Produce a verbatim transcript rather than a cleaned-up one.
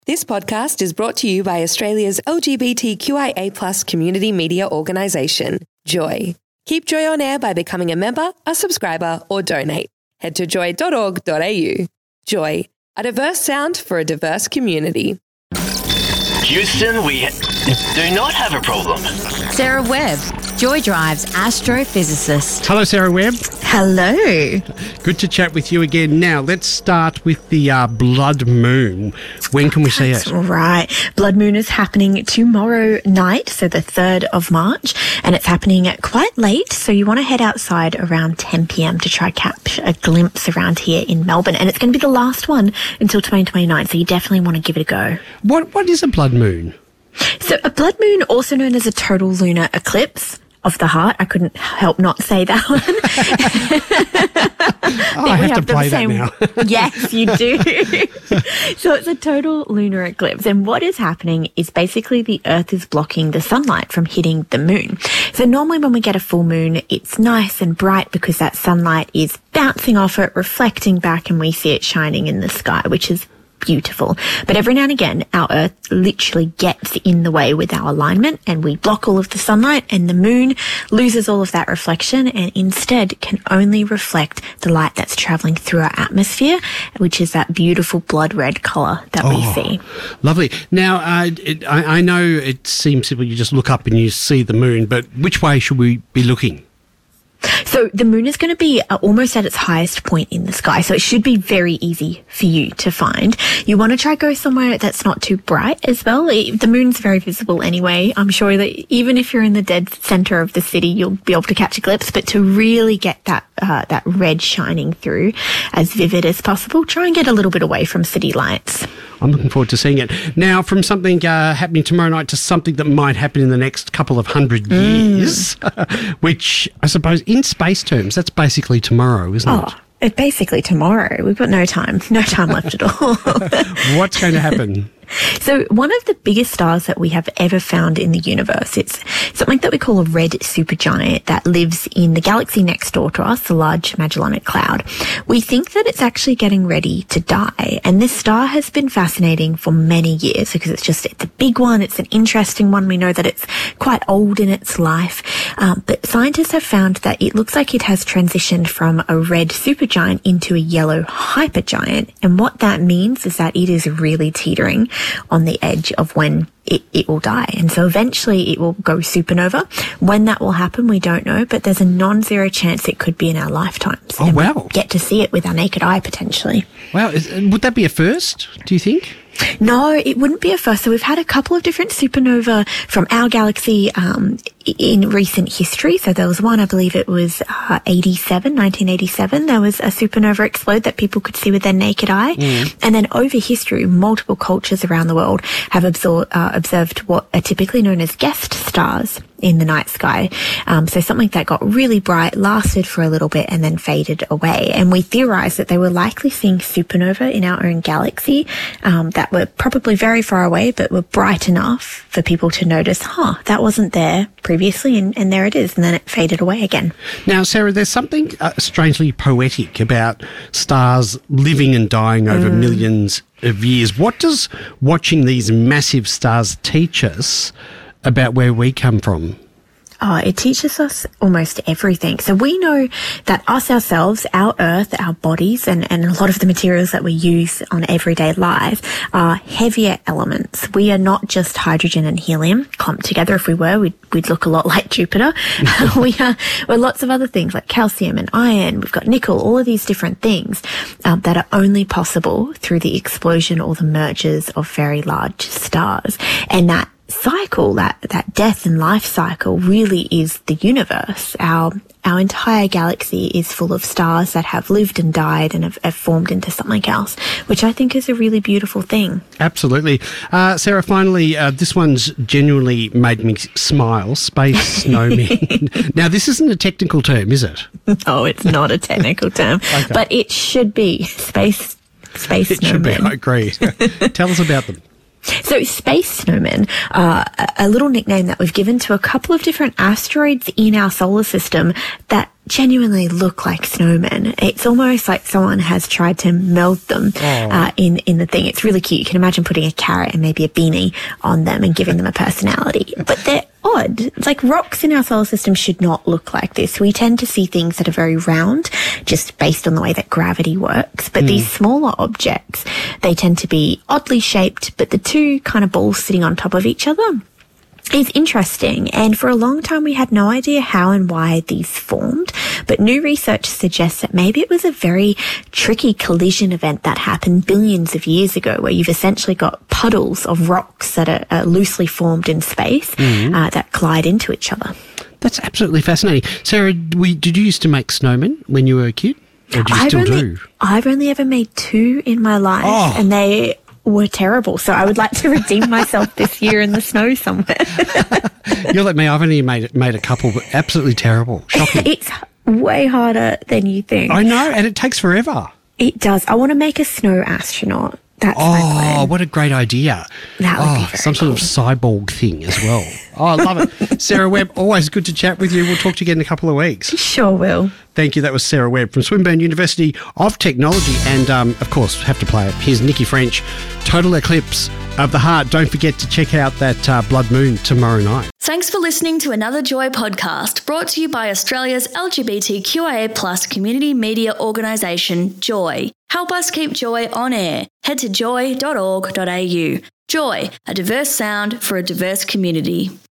This podcast is brought to you by Australia's L G B T Q I A plus community media organisation, Joy. Keep Joy on air by becoming a member, a subscriber, or donate. Head to joy dot org dot a u. Joy, a diverse sound for a diverse community. Houston, we do not have a problem. Sarah Webb, Joy Drive's astrophysicist. Hello, Sarah Webb. Hello. Good to chat with you again. Now, let's start with the uh, blood moon. When can we see That's it? Right. Blood moon is happening tomorrow night, so the third of March, and it's happening quite late, so you want to head outside around ten p.m. to try catch a glimpse around here in Melbourne, and it's going to be the last one until twenty twenty-nine, so you definitely want to give it a go. What What is a blood moon? So a blood moon, also known as a total lunar eclipse of the heart. I couldn't help not say that one. Oh, I have, have to play that now. Yes, you do. So it's a total lunar eclipse. And what is happening is basically the Earth is blocking the sunlight from hitting the moon. So normally when we get a full moon, it's nice and bright because that sunlight is bouncing off it, reflecting back, and we see it shining in the sky, which is beautiful. But every now and again, our Earth literally gets in the way with our alignment and we block all of the sunlight, and the moon loses all of that reflection and instead can only reflect the light that's traveling through our atmosphere, which is that beautiful blood red colour that oh, we see. Lovely. Now, uh, it, I, I know it seems simple. You just look up and you see the moon, but which way should we be looking? So the moon is going to be uh, almost at its highest point in the sky, so it should be very easy for you to find. You want to try go somewhere that's not too bright as well. It, the moon's very visible anyway. I'm sure that even if you're in the dead centre of the city, you'll be able to catch a glimpse, but to really get that uh, that red shining through as vivid as possible, try and get a little bit away from city lights. I'm looking forward to seeing it. Now, from something uh, happening tomorrow night to something that might happen in the next couple of hundred Mm. years, which I suppose in space terms, that's basically tomorrow, isn't Oh, it? it's basically tomorrow. We've got no time, no time left at all. What's going to happen? So one of the biggest stars that we have ever found in the universe, it's something that we call a red supergiant that lives in the galaxy next door to us, the Large Magellanic Cloud. We think that it's actually getting ready to die, and this star has been fascinating for many years because it's just, it's a big one, it's an interesting one. We know that it's quite old in its life, um, but scientists have found that it looks like it has transitioned from a red supergiant into a yellow hypergiant, and what that means is that it is really teetering on the edge of when it, it will die. And so eventually it will go supernova. When that will happen, we don't know, but there's a non-zero chance it could be in our lifetimes. Oh, and wow. we'll get to see it with our naked eye, potentially. Wow. Is, would that be a first, do you think? No, it wouldn't be a first. So we've had a couple of different supernova from our galaxy um, in recent history. So there was one, I believe it was uh, eighty-seven, nineteen eighty-seven. There was a supernova explode that people could see with their naked eye. Mm. And then over history, multiple cultures around the world have absor- uh, observed what are typically known as guest stars in the night sky. Um, so something that got really bright, lasted for a little bit, and then faded away. And we theorise that they were likely seeing supernova in our own galaxy um, that were probably very far away, but were bright enough for people to notice, huh, that wasn't there previously, and, and there it is. And then it faded away again. Now, Sarah, there's something uh, strangely poetic about stars living and dying over mm. millions of years. What does watching these massive stars teach us about where we come from? Oh, it teaches us almost everything. So we know that us ourselves, our Earth, our bodies, and, and a lot of the materials that we use on everyday life are heavier elements. We are not just hydrogen and helium clumped together. If we were, we'd, we'd look a lot like Jupiter. we are, we're lots of other things like calcium and iron. We've got nickel, all of these different things um, that are only possible through the explosion or the mergers of very large stars. And that cycle, that, that death and life cycle really is the universe. Our our entire galaxy is full of stars that have lived and died and have, have formed into something else, which I think is a really beautiful thing. Absolutely. Uh, Sarah, finally, uh, this one's genuinely made me smile. Space snowmen. Now, this isn't a technical term, is it? No, it's not a technical term, okay. But it should be. Space, space it snowmen. It should be, I agree. Tell us about them. So space snowmen are a little nickname that we've given to a couple of different asteroids in our solar system that genuinely look like snowmen. It's almost like someone has tried to meld them uh, in, in the thing. It's really cute. You can imagine putting a carrot and maybe a beanie on them and giving them a personality. But they're odd. It's like rocks in our solar system should not look like this. We tend to see things that are very round, just based on the way that gravity works. But mm. these smaller objects, they tend to be oddly shaped, but the two kind of balls sitting on top of each other is interesting, and for a long time we had no idea how and why these formed, but new research suggests that maybe it was a very tricky collision event that happened billions of years ago, where you've essentially got puddles of rocks that are, are loosely formed in space mm-hmm. uh, that collide into each other. That's absolutely fascinating. Sarah, we, did you used to make snowmen when you were a kid? Or do you I've still only, do? I've only ever made two in my life, oh. and they were terrible. So I would like to redeem myself this year in the snow somewhere. You're like me. I've only made made a couple, but absolutely terrible. Shocking. It's way harder than you think. I know, and it takes forever. It does. I want to make a snow astronaut. That's oh, my plan. What a great idea. That would oh, be very some cool. sort of cyborg thing as well. Oh, I love it. Sarah Webb, always good to chat with you. We'll talk to you again in a couple of weeks. Sure will. Thank you. That was Sarah Webb from Swinburne University of Technology. And, um, of course, have to play it. Here's Nikki French, Total Eclipse of the Heart. Don't forget to check out that uh, Blood Moon tomorrow night. Thanks for listening to another Joy podcast brought to you by Australia's L G B T Q I A plus community media organisation, Joy. Help us keep Joy on air. Head to joy dot org dot a u. Joy, a diverse sound for a diverse community.